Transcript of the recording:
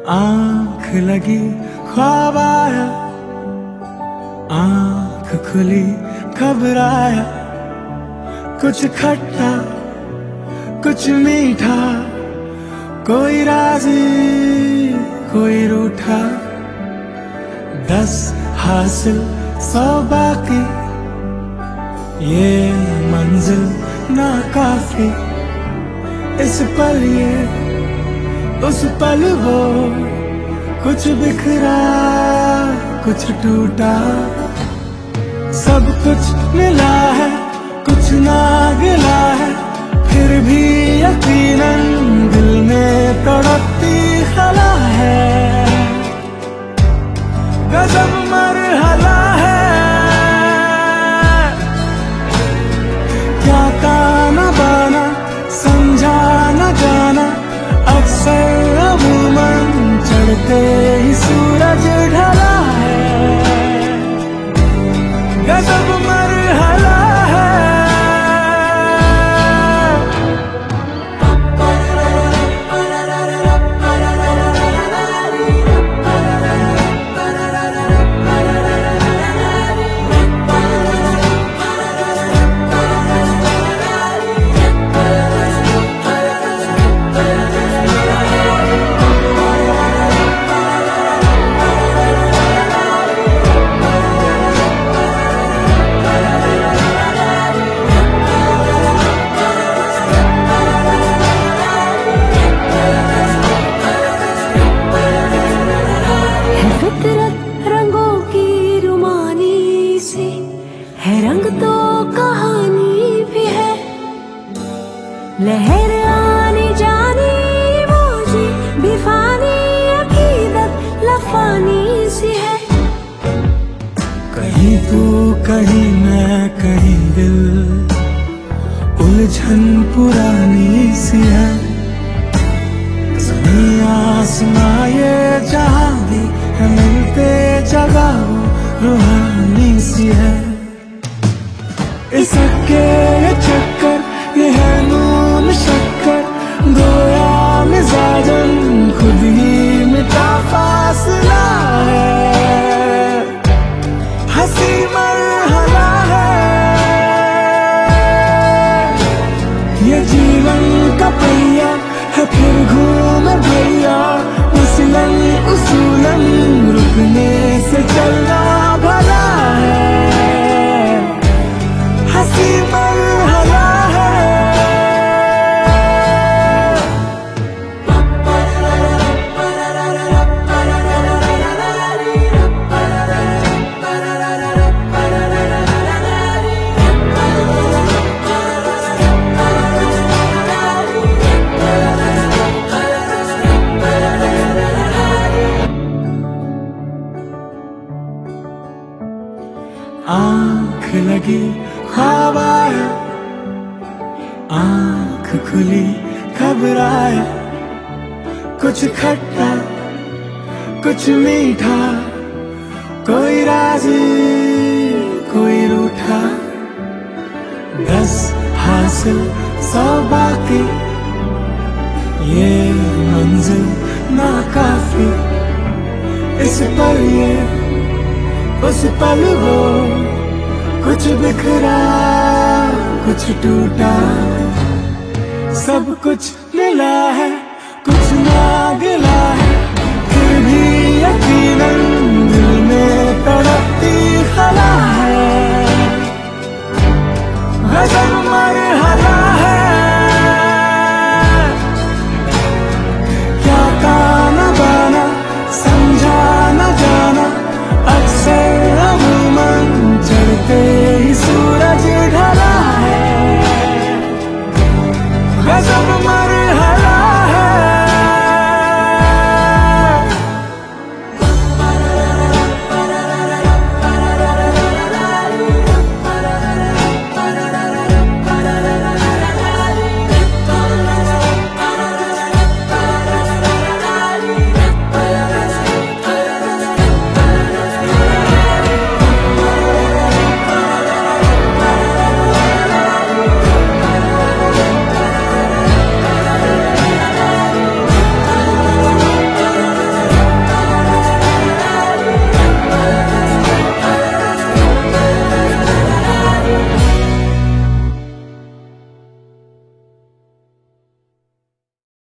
आंख लगी ख्वाब आया, आंख खुली घबराया, कुछ खट्टा कुछ मीठा, कोई राजी कोई रूठा। 10 हासिल 100 बाकी, ये मंजिल ना काफी। इस पल ये उस पल वो, कुछ बिखरा कुछ टूटा। सब कुछ मिला है कुछ ना गिला है, फिर भी यकीनन दिल में तड़पती खला है। गजब मरहला है, क्या ताना बाना समझा न जाना। अक्सर अमूमन चढ़ते ही सूरज ढला है। गजब मरहला है। है रंग तो कहानी भी है, लहर आनी जानी मौजी भी फानी, अकीदत लफानी सी है। कहीं तू कहीं मैं कहीं दिल, उलझन पुरानी सी है। ज़मीं आसमां ये जहां भी है, मिलते जगह वो रूहानी सी है। इसके ये चक्कर ये है नून शक्कर, गोया मिजाजन खुद ही मिटा फासला है। हंसी मरहला है, ये जीवन का पहिया है फिर घूम भैया। उसूलन उसूलन रुकने से चलना भला है। हंसी मरहला है। आंख लगी ख्वाब आया, आंख खुली घबराया, कुछ खट्टा कुछ मीठा, कोई राजी कोई रूठा। 10 हासिल 100 बाकी, ये मंजिल ना काफी। इस पल ये उस पल वो, कुछ बिखरा कुछ टूटा। सब कुछ मिला है कुछ ना गिला है, फिर भी यकीनन दिल में तड़पती खला है। गजब मर